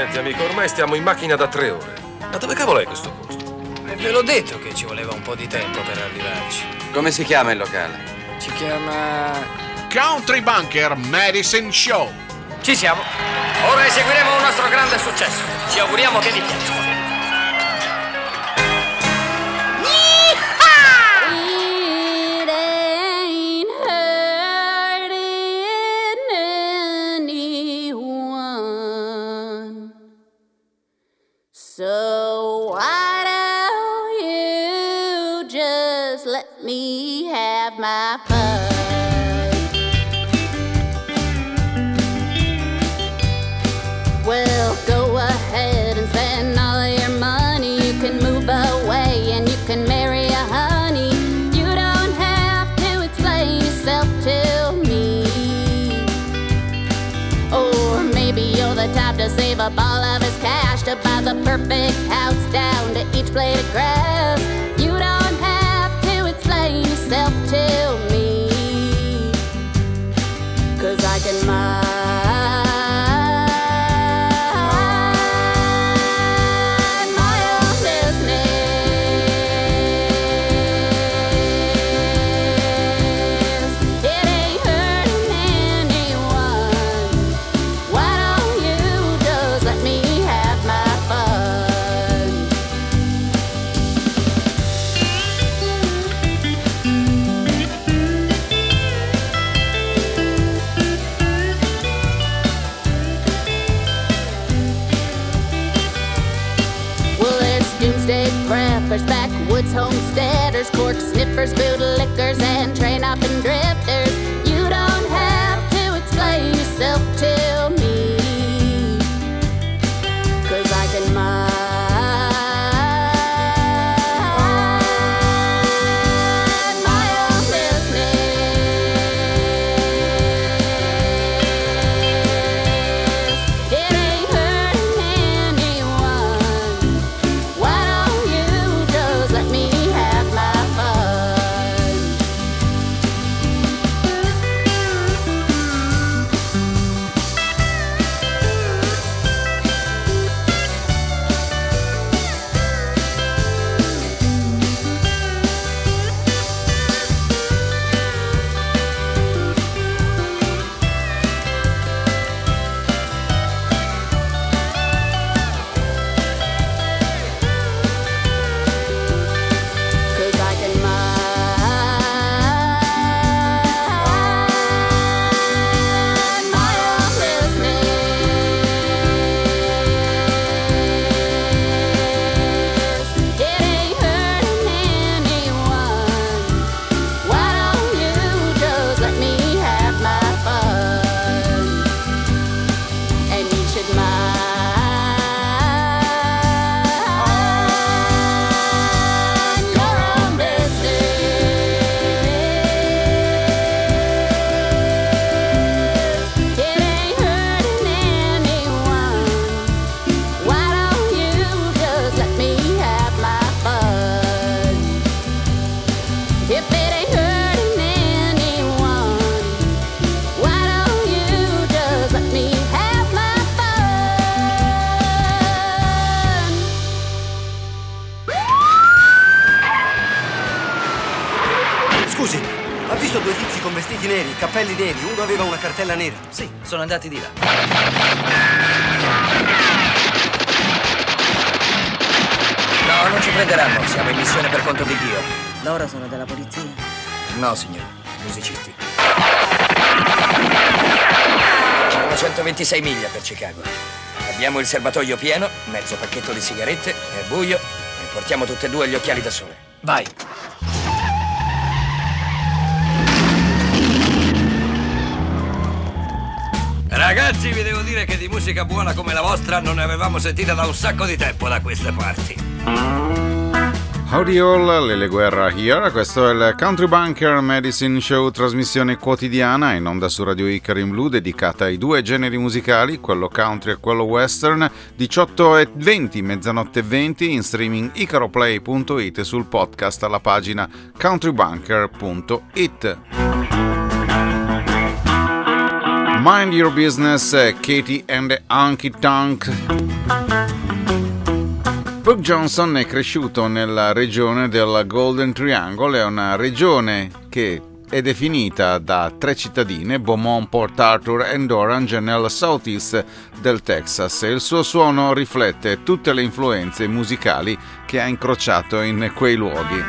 Senti amico, ormai stiamo in macchina da 3 ore. Ma dove cavolo è questo posto? Ve l'ho detto che ci voleva un po' di tempo per arrivarci. Come si chiama il locale? Si chiama... Country Bunker Medicine Show. Ci siamo. Ora eseguiremo un nostro grande successo. Ci auguriamo che vi piaccia. So why don't you just let me have my fun? Well, go ahead and spend all of your money. You can move away and you can marry a honey. You don't have to explain yourself to me. Or maybe you're the type to save up all of his cash to buy the perfect house down to each blade of grass. You don't have to explain yourself to me, 'cause I can mind my own business. It ain't hurting anyone. Why don't you just let me have my fun? Well, there's doomsday preppers, backwoods homesteaders, cork sniffers, bootlickers, and train hopping drifters. You don't have to explain yourself to me, 'cause I can mind my own business. It ain't hurting anyone. Why don't you just let me have my fun? Cause I can mind my own business. It ain't hurting anyone. Why don't you just let me have my fun? And you should mind your own business. It ain't hurting anyone. Why don't you just let me have my fun? If it ain't hurting anyone, why don't you just let me have my fun? Scusi, ha visto due tizi con vestiti neri, cappelli neri? Uno aveva una cartella nera. Sì, sono andati di là. No, non ci prenderanno. Siamo in missione per conto di Dio. Loro sono della polizia? No, signore. Musicisti. Sono 126 miglia per Chicago. Abbiamo il serbatoio pieno, mezzo pacchetto di sigarette, è buio e portiamo tutte e due gli occhiali da sole. Vai. Ragazzi, vi devo dire che di musica buona come la vostra non ne avevamo sentita da un sacco di tempo da queste parti. Howdy all, Lele Guerra here, questo è il Country Bunker Medicine Show, trasmissione quotidiana in onda su Radio Icaro in Blu, dedicata ai due generi musicali, quello country e quello western, 18:20, mezzanotte 20, in streaming icaroplay.it e sul podcast alla pagina countrybunker.it. Mind Your Business, Katie and the Honky Tonk. Pug Johnson è cresciuto nella regione del Golden Triangle, è una regione che è definita da 3 cittadine, Beaumont, Port Arthur e Orange, nel southeast del Texas, e il suo suono riflette tutte le influenze musicali che ha incrociato in quei luoghi.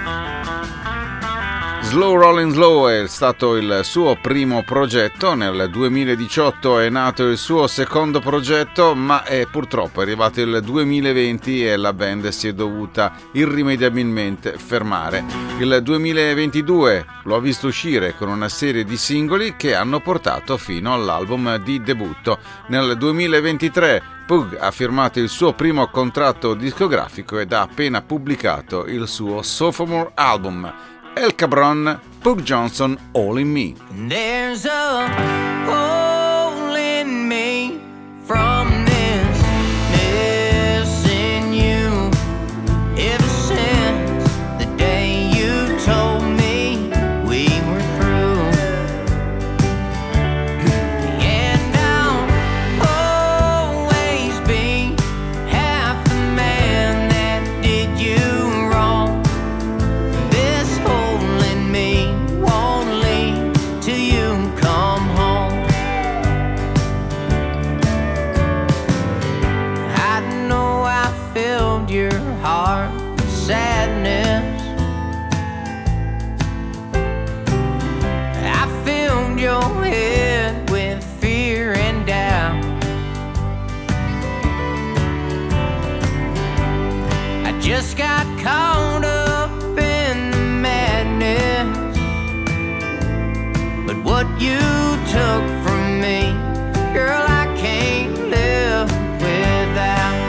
Slow Rollin' Slow è stato il suo primo progetto, nel 2018 è nato il suo secondo progetto, ma purtroppo è arrivato il 2020 e la band si è dovuta irrimediabilmente fermare. Il 2022 lo ha visto uscire con una serie di singoli che hanno portato fino all'album di debutto. Nel 2023 Pug ha firmato il suo primo contratto discografico ed ha appena pubblicato il suo sophomore album. El Cabron, Pug Johnson, All in Me. There's a hole in me from this missing you ever since the day you told me we were through. And I'll always be half the man that did you wrong. Your heart with sadness, I filled your head with fear and doubt. I just got caught up in the madness, but what you took from me, girl, I can't live without.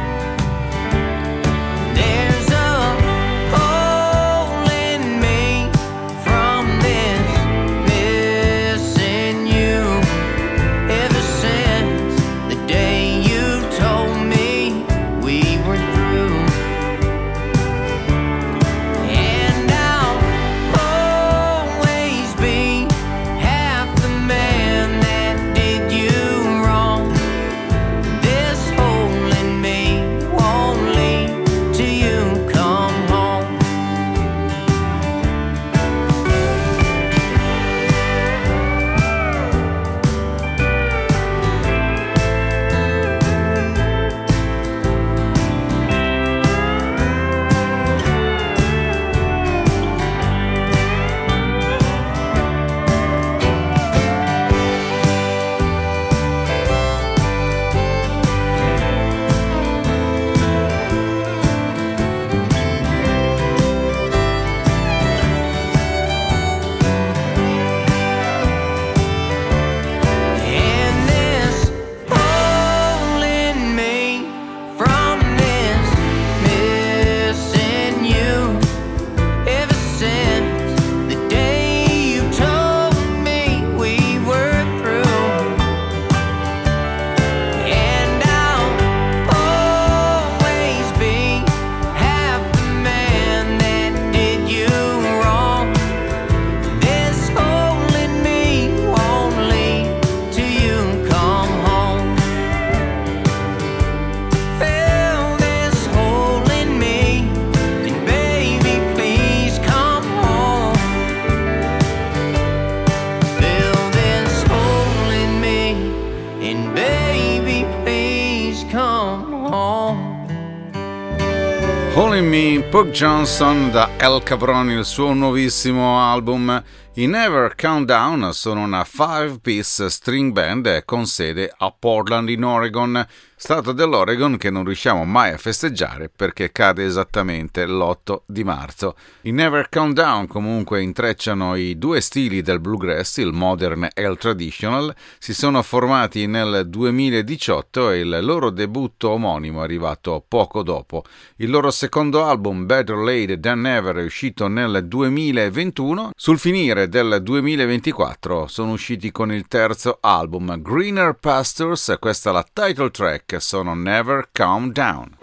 All in Me, Pug Johnson da El Cabron, il suo nuovissimo album. I Never Countdown sono una 5-piece string band con sede a Portland in Oregon, stato dell'Oregon che non riusciamo mai a festeggiare perché cade esattamente l'8 di marzo. I Never Countdown comunque intrecciano i due stili del bluegrass, il modern e il traditional, si sono formati nel 2018 e il loro debutto omonimo è arrivato poco dopo. Il loro secondo album, Better Late Than Never, è uscito nel 2021. Sul finire del 2024 sono usciti con il terzo album, Greener Pastures, questa è la title track, sono Never Calm Down.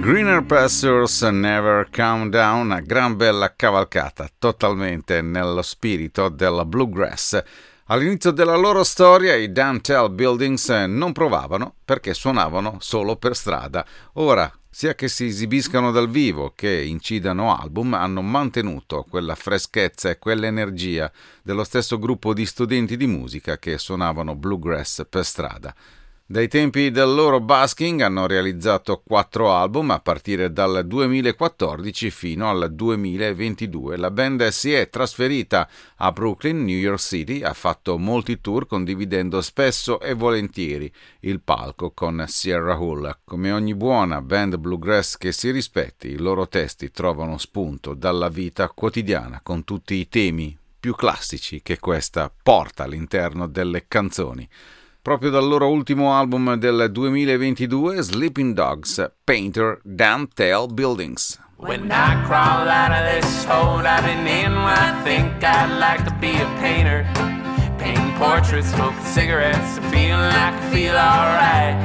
Greener Pastures Never Calm Down, una gran bella cavalcata, totalmente nello spirito della bluegrass. All'inizio della loro storia i Dantel Buildings non provavano perché suonavano solo per strada. Ora, sia che si esibiscano dal vivo che incidano album, hanno mantenuto quella freschezza e quell'energia dello stesso gruppo di studenti di musica che suonavano bluegrass per strada. Dai tempi del loro busking hanno realizzato 4 album a partire dal 2014 fino al 2022. La band si è trasferita a Brooklyn, New York City, ha fatto molti tour condividendo spesso e volentieri il palco con Sierra Hull. Come ogni buona band bluegrass che si rispetti, i loro testi trovano spunto dalla vita quotidiana con tutti i temi più classici che questa porta all'interno delle canzoni. Proprio dal loro ultimo album del 2022, Sleeping Dogs, Painter, Dantel Buildings. When I crawl out of this hole I've been in, well, I think I'd like to be a painter. Painting portraits, smoking cigarettes, and feeling like I feel alright.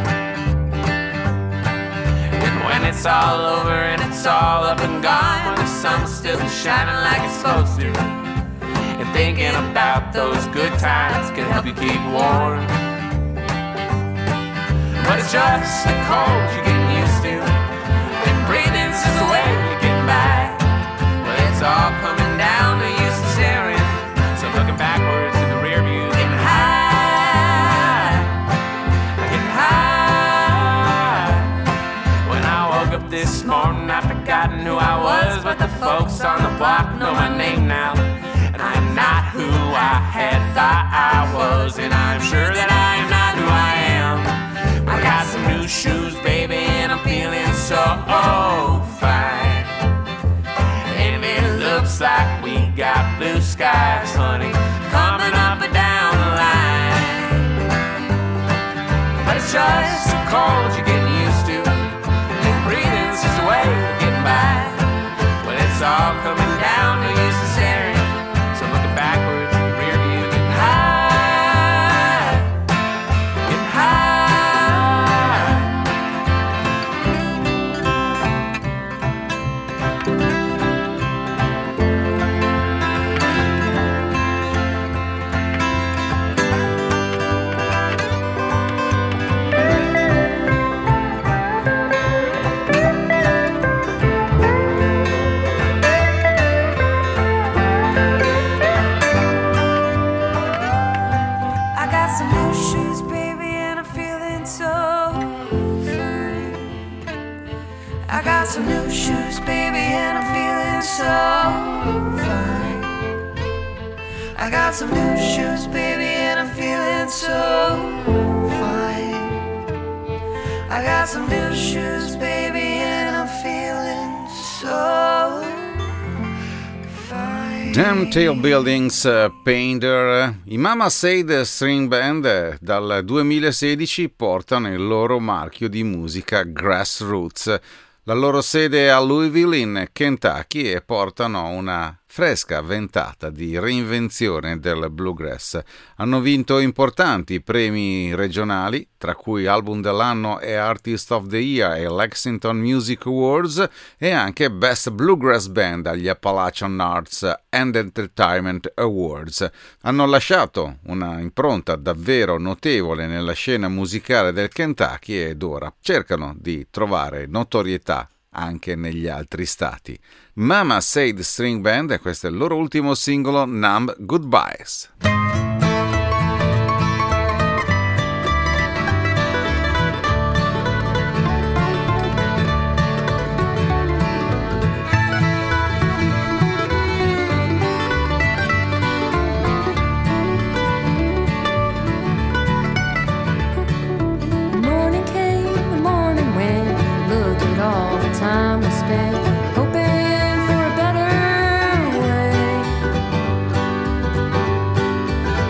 And when it's all over and it's all up and gone, when the sun's still shining like it's supposed to, and thinking about those good times can help you keep warm. But it's just the cold you're getting used to, and breathing's just the way you get by. Well, it's all coming down to used to staring, so looking backwards in the rear view, getting high. When I woke up this morning, I'd forgotten who I was, but the folks on the block know my name now, and I'm not who I had thought I was, and I'm sure that I am not who I am. I got some new shoes, baby, and I'm feeling so fine. And it looks like we got blue skies, honey, coming up and down the line. But it's just so cold you're getting used to, and breathing's just a way of getting by. But it's all coming down to used to staring, so looking backwards in the rear view, getting high, getting high. I got some new shoes, baby, and I'm feeling so fine. I got some new shoes, baby, and I'm feeling so fine. I got some new shoes, baby, and I'm feeling so fine. Dantel Buildings, Painter. I Mama Said String Band dal 2016 portano il loro marchio di musica Grassroots. La loro sede è a Louisville in Kentucky e portano una fresca ventata di reinvenzione del bluegrass. Hanno vinto importanti premi regionali, tra cui Album dell'anno e Artist of the Year e Lexington Music Awards, e anche Best Bluegrass Band agli Appalachian Arts and Entertainment Awards. Hanno lasciato una impronta davvero notevole nella scena musicale del Kentucky ed ora cercano di trovare notorietà anche negli altri stati. Mama Said String Band, e questo è il loro ultimo singolo, Numb Goodbyes. Time we spent hoping for a better way.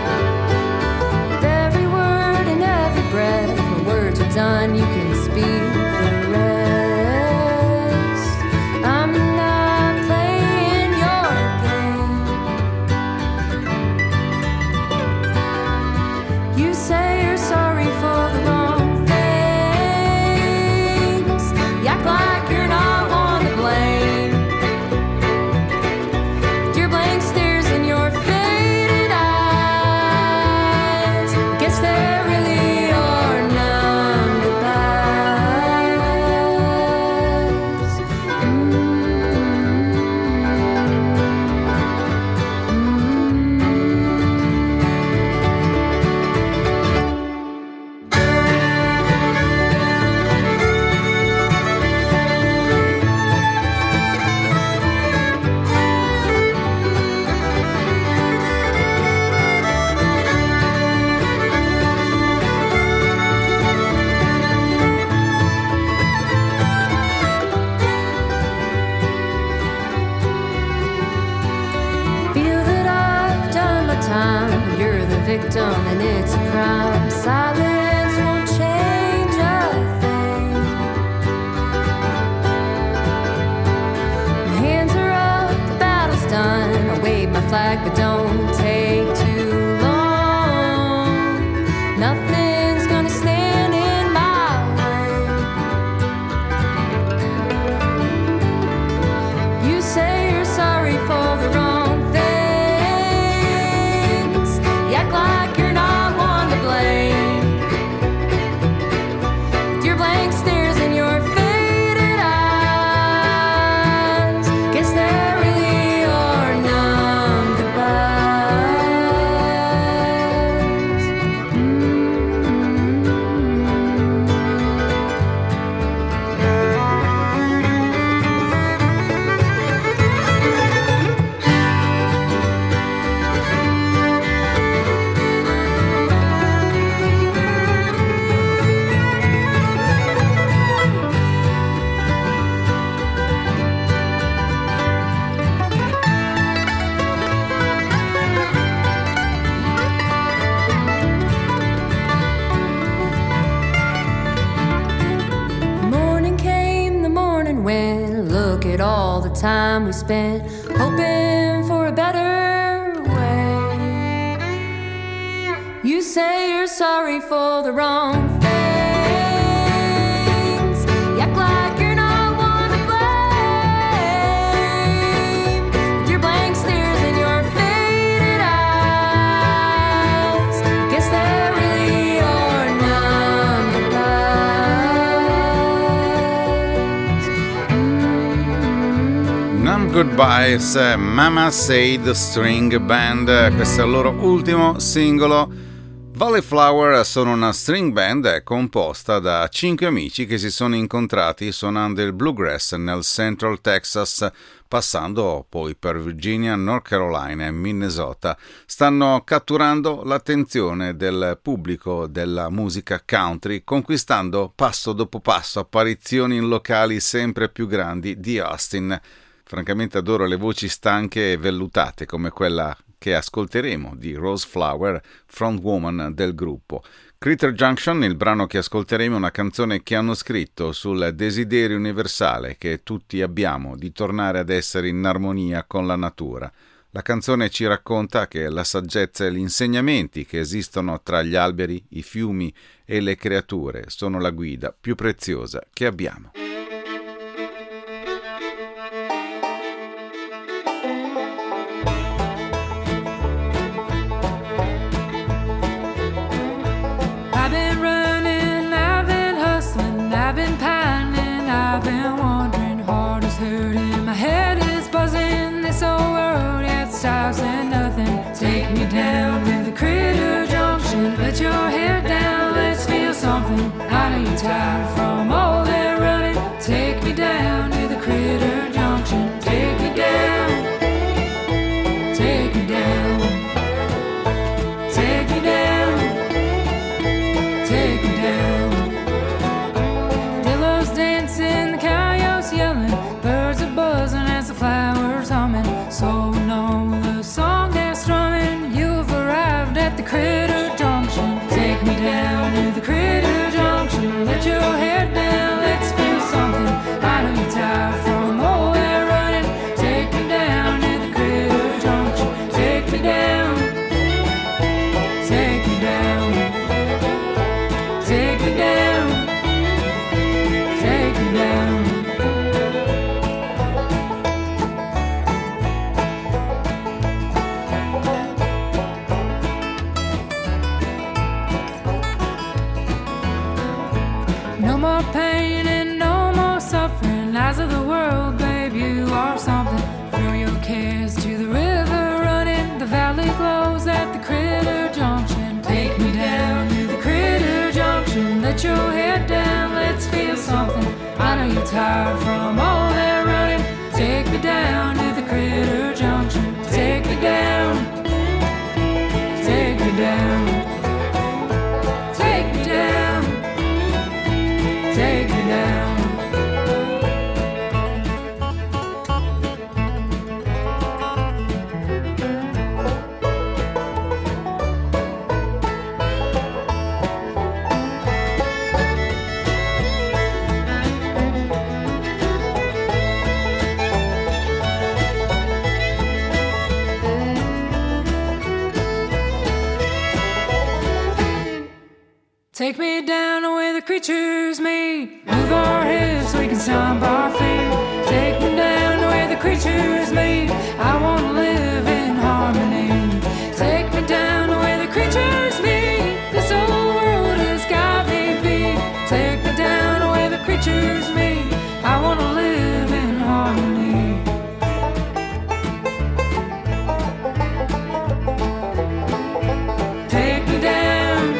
all the time we spent hoping for a better way. You say you're sorry for the wrong things. You act like you're not one to blame. With your blank stares and your faded eyes, I guess there really are none goodbyes. None Goodbyes, Mama Said String Band, questo è il loro ultimo singolo. Valley Flower sono una string band composta da 5 amici che si sono incontrati suonando il bluegrass nel Central Texas, passando poi per Virginia, North Carolina e Minnesota. Stanno catturando l'attenzione del pubblico della musica country, conquistando passo dopo passo apparizioni in locali sempre più grandi di Austin. Francamente adoro le voci stanche e vellutate come quella che ascolteremo di Rose Flower, frontwoman del gruppo. Critter Junction, il brano che ascolteremo, è una canzone che hanno scritto sul desiderio universale che tutti abbiamo di tornare ad essere in armonia con la natura. La canzone ci racconta che la saggezza e gli insegnamenti che esistono tra gli alberi, i fiumi e le creature sono la guida più preziosa che abbiamo. I've been pining, I've been wandering, heart is hurting, my head is buzzing, this old world, it stops at nothing. Take me down to the Critter Junction, let your head down, let's feel something. I know you're tired from all that running. Take me down to the Critter Junction, take me down, take me down, take me down, take me down. Dancing, the coyotes yelling, birds are buzzing as the flowers humming. So know the song they're strumming. You've arrived at the Critter Junction. Take me down to the Critter Junction. Let your head down, let's feel something. I know you're tired from all that running. Take me down to the Critter Junction. Take me down, take me down, take me down. Take me down. No more pain and no more suffering. Eyes of the world, babe, you are something. Throw your cares to the river running. The valley glows at the Critter Junction. Take me down to the Critter Junction. Let your head down, let's feel something. I know you're tired from all that running. Take me down to the Critter Junction. Take me down, take me down, take me down, take me down. Take me down to where the creatures meet. Move our hips so we can stomp our feet. Take me down to where the creatures meet. I want to live in harmony. Take me down to where the creatures meet. This whole world has got me beat. Take me down to where the creatures meet. I want to live in harmony. Take me down.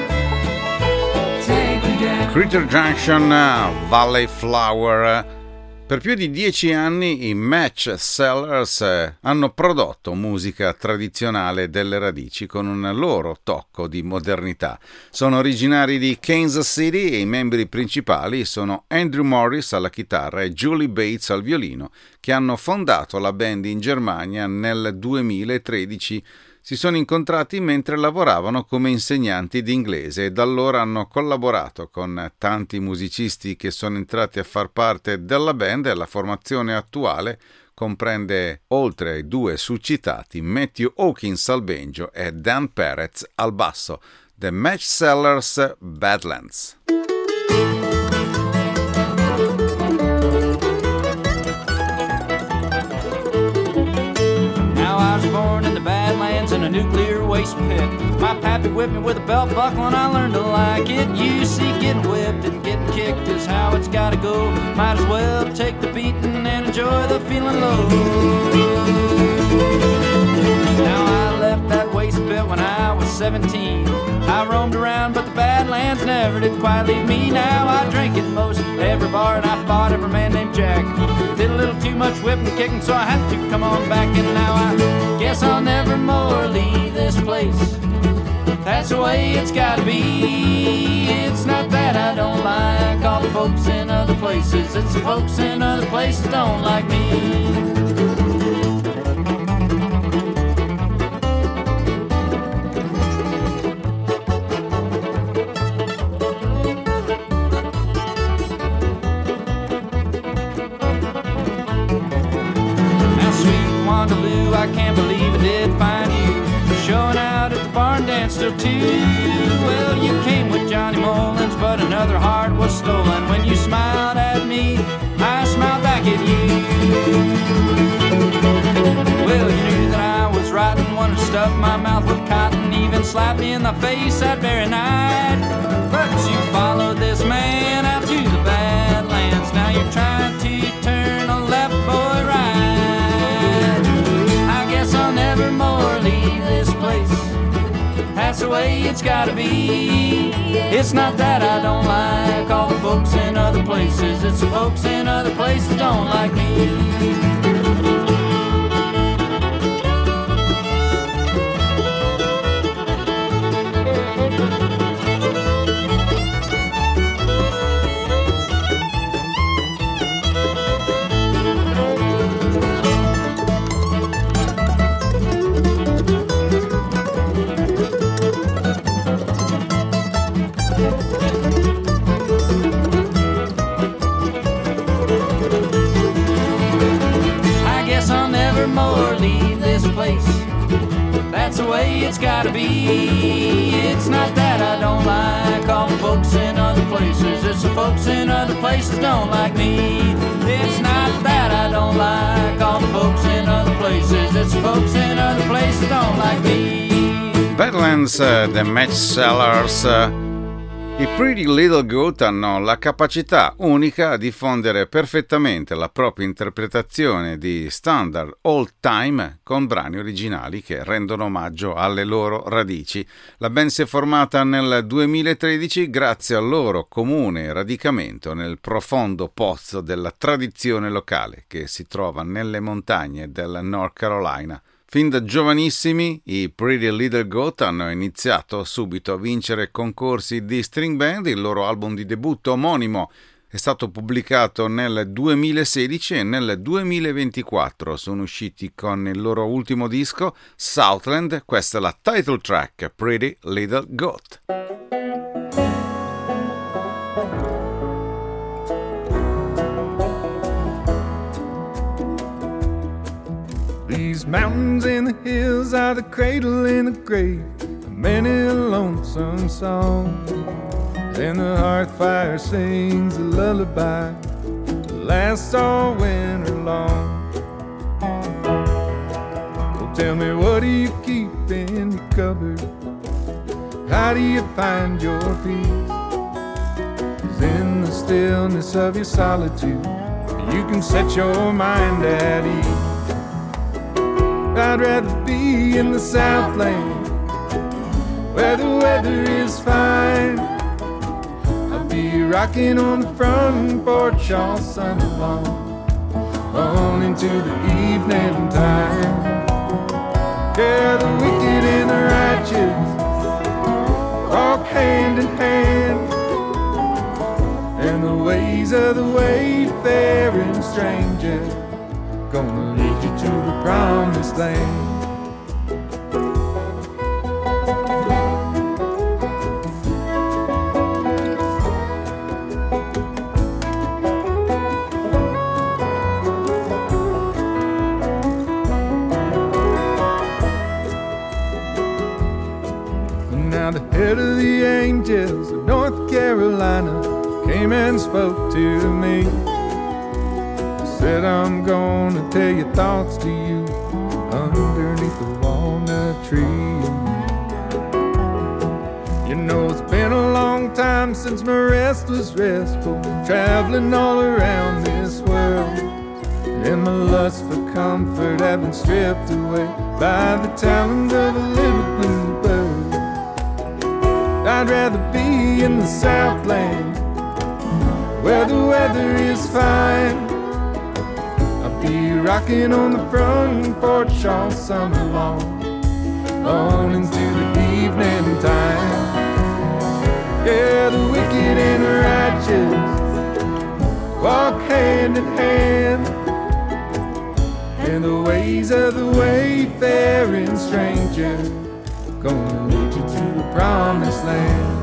Critter Junction, Valley Flower. Per più di 10 anni i Match Sellers hanno prodotto musica tradizionale delle radici con un loro tocco di modernità. Sono originari di Kansas City e i membri principali sono Andrew Morris alla chitarra e Julie Bates al violino, che hanno fondato la band in Germania nel 2013. Si sono incontrati mentre lavoravano come insegnanti di inglese e da allora hanno collaborato con tanti musicisti che sono entrati a far parte della band e la formazione attuale comprende, oltre ai due succitati, Matthew Hawkins al banjo e Dan Perez al basso. The Match Sellers, Badlands. Born in the Badlands in a nuclear waste pit. My pappy whipped me with a belt buckle and I learned to like it. You see, getting whipped and getting kicked is how it's gotta go. Might as well take the beating and enjoy the feeling low. Now I left that waste pit when I was 17. I roamed around but the Badlands never did quite leave me. Now I drink at most every bar and I fought every man named Jack. Did a little too much whipping and kicking so I had to come on back. And now I guess I'll never more leave this place. That's the way it's gotta be. It's not that I don't like all the folks in other places. It's the folks in other places don't like me. I can't believe I did find you showing out at the barn dance still too. Well, you came with Johnny Mullins, but another heart was stolen. When you smiled at me, I smiled back at you. Well, you knew that I was rotten, wanted to stuff my mouth with cotton, even slap me in the face that very night. But you followed this man out to the Badlands. Now you're trying to turn a left boy right. I'll never more leave this place. That's the way it's gotta be. It's not that I don't like all the folks in other places. It's the folks in other places don't like me. More leave this place. That's the way it's gotta be. It's not that I don't like all the folks in other places. It's the folks in other places don't like me. It's not that I don't like all the folks in other places. It's the folks in other places don't like me. Badlands, The Match Sellers. I Pretty Little Goat hanno la capacità unica di fondere perfettamente la propria interpretazione di standard old time con brani originali che rendono omaggio alle loro radici. La band si è formata nel 2013 grazie al loro comune radicamento nel profondo pozzo della tradizione locale che si trova nelle montagne del North Carolina. Fin da giovanissimi, i Pretty Little Goat hanno iniziato subito a vincere concorsi di string band. Il loro album di debutto omonimo è stato pubblicato nel 2016 e nel 2024 sono usciti con il loro ultimo disco, Southland. Questa è la title track, Pretty Little Goat. These mountains and the hills are the cradle and the grave of many a lonesome song. And the hearth fire sings a lullaby that lasts all winter long. Well, tell me, what do you keep in your cupboard? How do you find your peace? 'Cause in the stillness of your solitude, you can set your mind at ease. I'd rather be in the Southland where the weather is fine. I'll be rocking on the front porch all summer long, on into the evening time. Yeah, the wicked and the righteous walk hand in hand, and the ways of the wayfaring stranger gonna lead you to the promised land. Carolina came and spoke to me. Said, I'm gonna tell your thoughts to you underneath the walnut tree. You know, it's been a long time since my rest was restful, traveling all around this world, and my lust for comfort had been stripped away by the talent of a little blue bird. I'd rather be in the Southland where the weather is fine. I'll be rocking on the front porch all summer long, on into the evening time. Yeah, the wicked and the righteous walk hand in hand, and the ways of the wayfaring stranger gonna lead you to the promised land.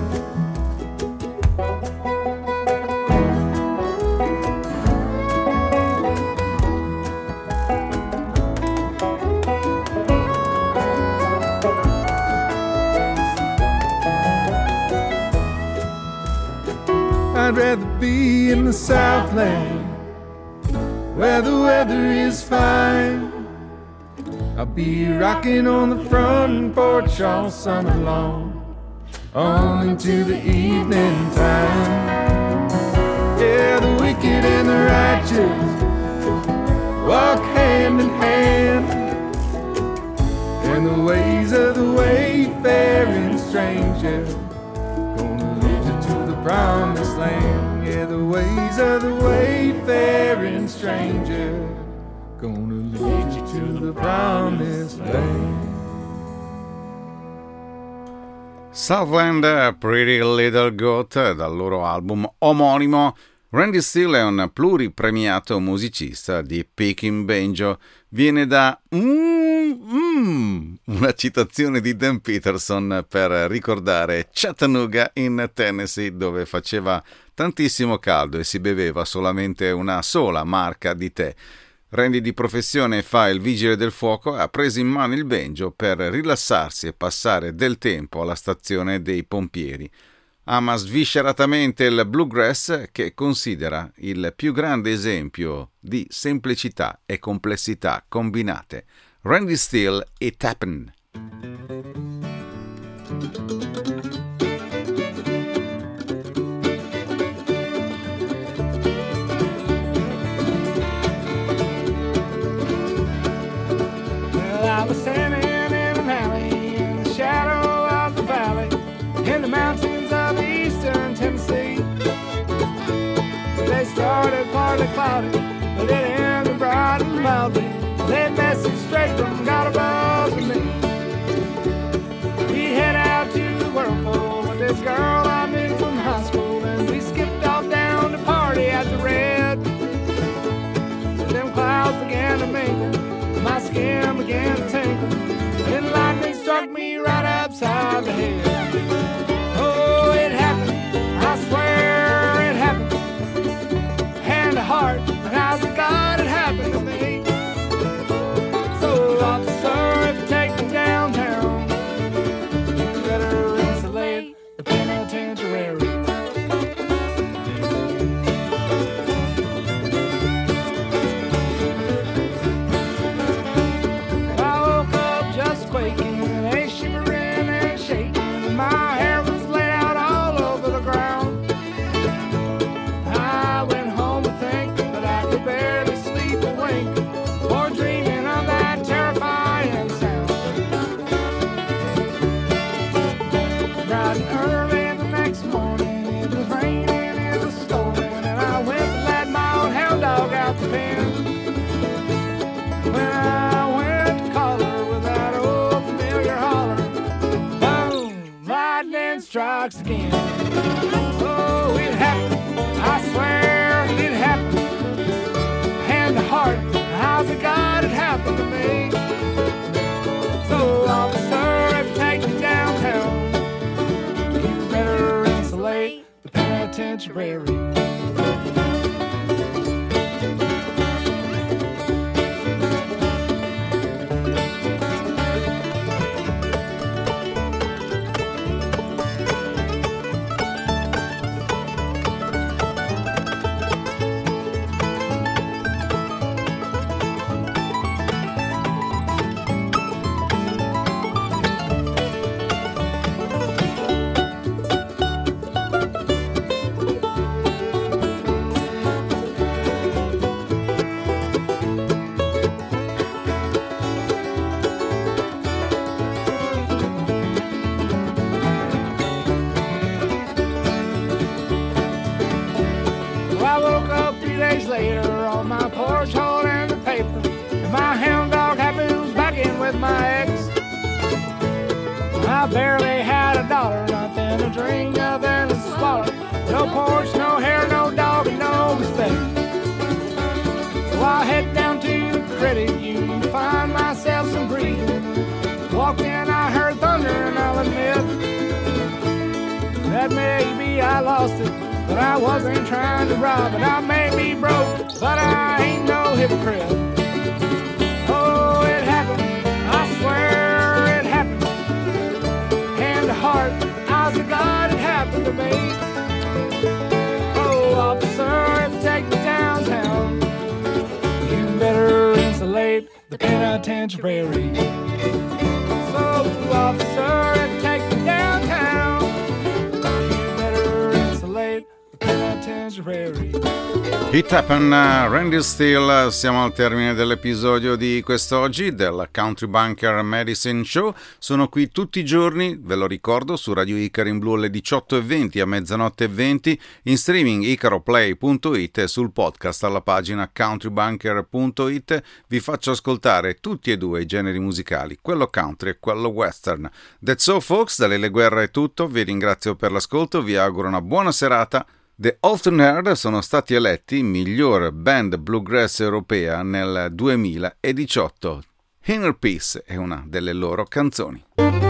I'd rather be in the Southland where the weather is fine. I'll be rocking on the front porch all summer long, on into the evening time. Yeah, the wicked and the righteous walk hand in hand, and the ways of the wayfaring stranger gonna lead you to the promised land. Yeah, the ways of the wayfaring stranger gonna lead you to the promised land. Southland, Pretty Little Goat, dal loro album omonimo. Randy Steele è un pluripremiato musicista di picking banjo. Viene da una citazione di Dan Peterson per ricordare Chattanooga in Tennessee, dove faceva tantissimo caldo e si beveva solamente una sola marca di tè. Randy di professione fa il vigile del fuoco e ha preso in mano il banjo per rilassarsi e passare del tempo alla stazione dei pompieri. Ama svisceratamente il bluegrass, che considera il più grande esempio di semplicità e complessità combinate. Randy Steele e Tappin'. I was standing in an alley in the shadow of the valley in the mountains of eastern Tennessee. They started partly cloudy, but it ended bright and mildly. They messaged straight from God above to me. We head out to the whirlpool with this girl I knew from high school, and we skipped off down to party at the Red. Them clouds began to mingle, my skin began to tingle, and lightning struck me right upside the head. Oh, it happened, I swear it happened, hand to heart, and how's it God it happened to me. So officer, if you take me downtown, you better insulate the penitentiary. Quaking, they shivering and shaking. My hair was laid out all over the ground. I went home to think, but I could barely sleep a wink, or dreaming of that terrifying sound. Bright and early the next morning, it was raining, it was storming, and I went to let my old hound dog out the pen. When I went to call her with that old familiar holler, boom, lightning strikes again. Oh, it happened, I swear it happened, hand to heart, how's it God it happened to me. So officer, if you take me downtown, you better insulate the penitentiary. days later, on my porch holding the paper, and my hound dog Happy was back in with my ex. I barely had a dollar, nothing to drink, nothing to swallow. No porch, no hair, no dog, and no respect. So I head down to the credit union to find myself some breathing. Walked in, I heard thunder, and I'll admit that maybe I lost it, but I wasn't trying to rob it. I may be broke, but I ain't no hypocrite. Oh, it happened, I swear it happened. Hand to heart, eyes to God, it happened to me. Oh, officer, if you take me downtown, you better insulate the penitentiary. So, officer, if you take me downtown, you better insulate the penitentiary. It Happened, Randy Steele. Siamo al termine dell'episodio di quest'oggi del Country Bunker Medicine Show. Sono qui tutti i giorni, ve lo ricordo, su Radio Icaro in Blu alle 18:20 a mezzanotte e 20, in streaming icaroplay.it e sul podcast alla pagina countrybunker.it. Vi faccio ascoltare tutti e due i generi musicali, quello country e quello western. That's all folks, da Lele Guerra è tutto, vi ringrazio per l'ascolto, vi auguro una buona serata. The Alton Heard sono stati eletti miglior band bluegrass europea nel 2018. Inner Peace è una delle loro canzoni.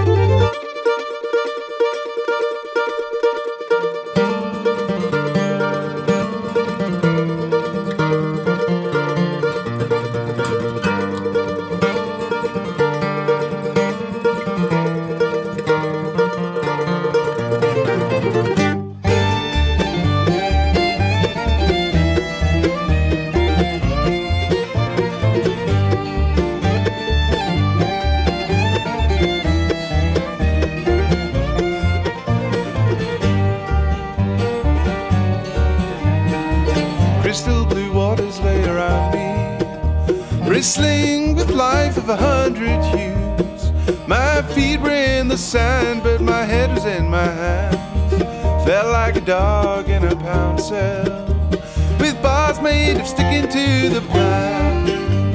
Bristling with life of 100 hues. My feet were in the sand, but my head was in my hands. Felt like a dog in a pound cell, with bars made of sticking to the plow.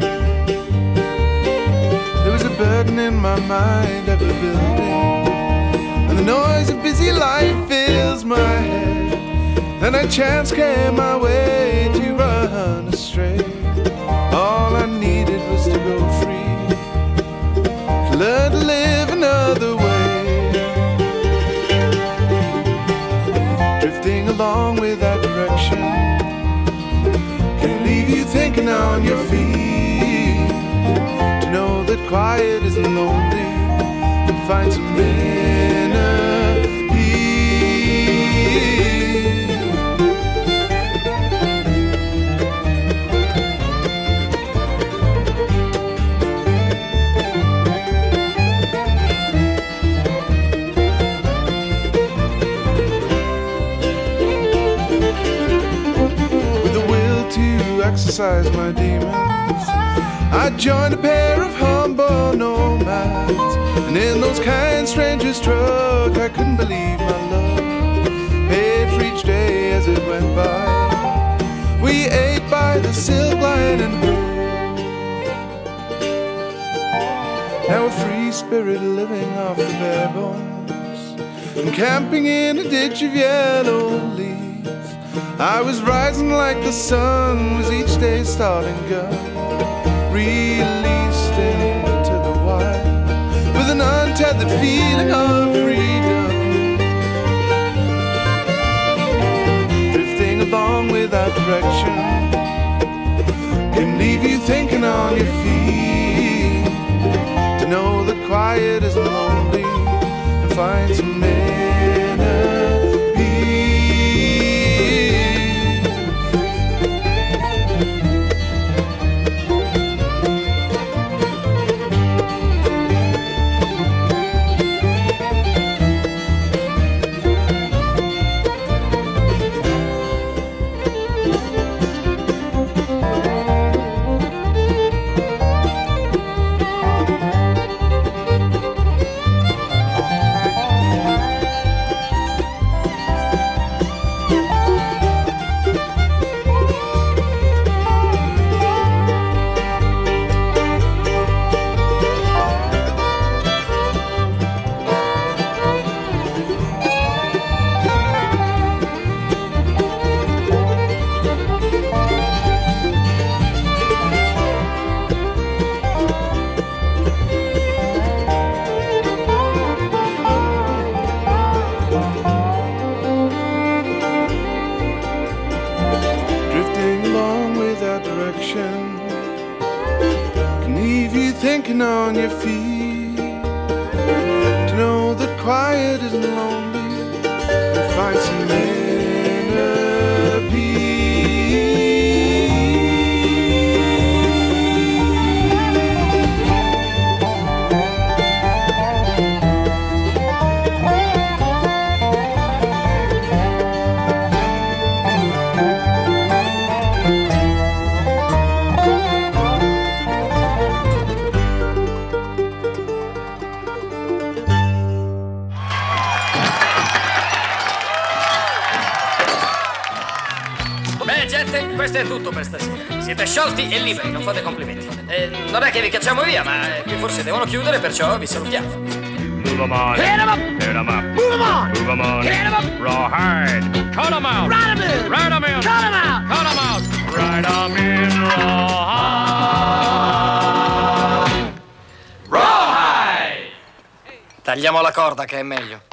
There was a burden in my mind of a building, and the noise of busy life fills my head. Then a chance came my way to run astray. All I needed was to go free, to learn to live another way. Drifting along without direction can leave you thinking on your feet. To know that quiet isn't lonely, and find some inner peace. Exercise my demons, I joined a pair of humble nomads, and in those kind strangers struck, I couldn't believe my luck. Paid for each day as it went by. We ate by the silk line and hood. Now a free spirit living off the bare bones, and camping in a ditch of yellow leaves. I was rising like the sun was each day starting gun, released into the wild with an untethered feeling of freedom. Drifting along without direction can leave you thinking on your feet. To know that quiet isn't lonely and find some inner direction can leave you thinking on your feet. To know that quiet isn't lonely and find some inner peace. Questo è tutto per stasera. Siete sciolti e liberi, non fate complimenti. Non è che vi cacciamo via, ma qui forse devono chiudere, perciò vi salutiamo. Move 'em on. Hit 'em up. Hit 'em up. Move 'em on. Move 'em on. Hit 'em up. Raw hard. Cut 'em out. Ride 'em in. Ride 'em in. Cut 'em out. Cut 'em out. Ride 'em in rawhide. Rawhide. Tagliamo la corda che è meglio.